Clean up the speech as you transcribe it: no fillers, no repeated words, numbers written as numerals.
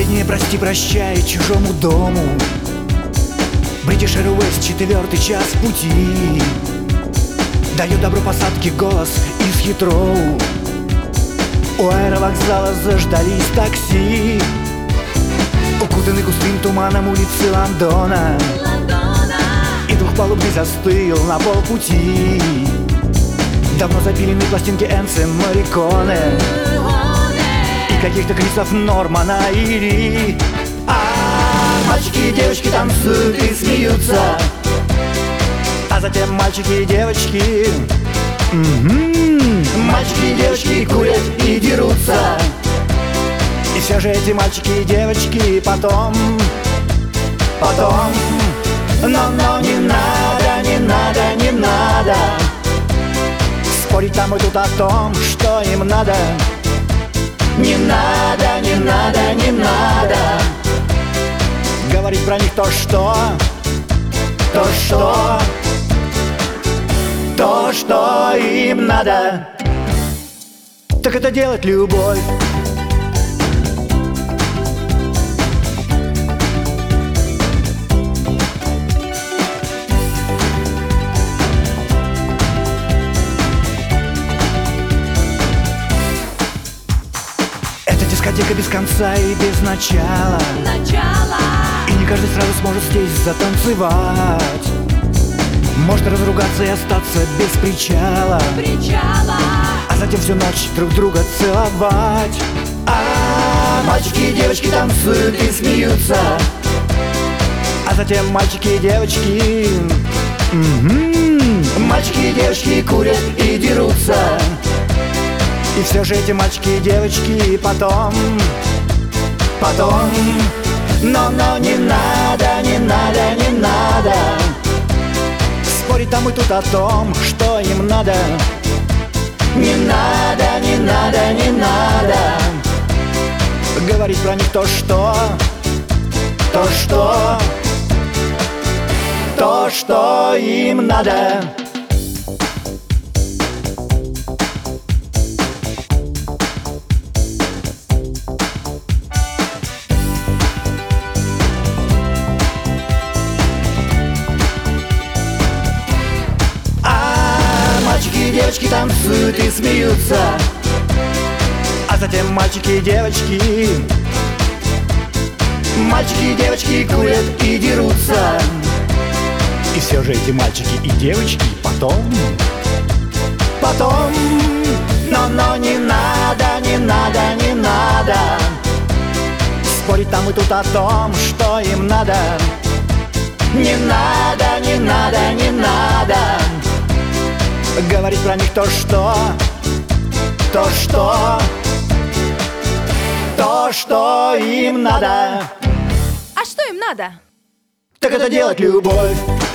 Последнее прости, прощай чужому дому. British Airways, 4-й час пути. Дает добро посадки голос из Хитроу. У аэровокзала заждались такси, укутанный густым туманом улицы Лондона. И двухпалубный застыл на полпути. Давно запилены пластинки Энцо Морриконе и каких-то Кристоф Нормана или мальчики и девочки танцуют и смеются, а затем мальчики и девочки мальчики и девочки курят и дерутся. И все же эти мальчики и девочки потом но не надо, не надо, не надо спорить там и тут о том, что им надо. Не надо, не надо, не надо говорить про них то, что им надо. Так это делать любовь. Это дискотека без конца и без начала. И не каждый сразу сможет здесь затанцевать. Можно разругаться и остаться без причала, а затем всю ночь друг друга целовать. Мальчики и девочки танцуют и смеются, а затем мальчики и девочки мальчики и девочки курят и дерутся. И все же эти мальчики и девочки потом но не надо, не надо, не надо спорить там и тут о том, что им надо. Не надо, не надо, не надо говорить про них то, что им надо. Девочки танцуют и смеются, а затем мальчики и девочки курят и дерутся. И все же эти мальчики и девочки потом но не надо, не надо, не надо спорить там и тут о том, что им надо. Не надо, не надо, не надо говорить про них то, что им надо. А что им надо? Так это делать любовь.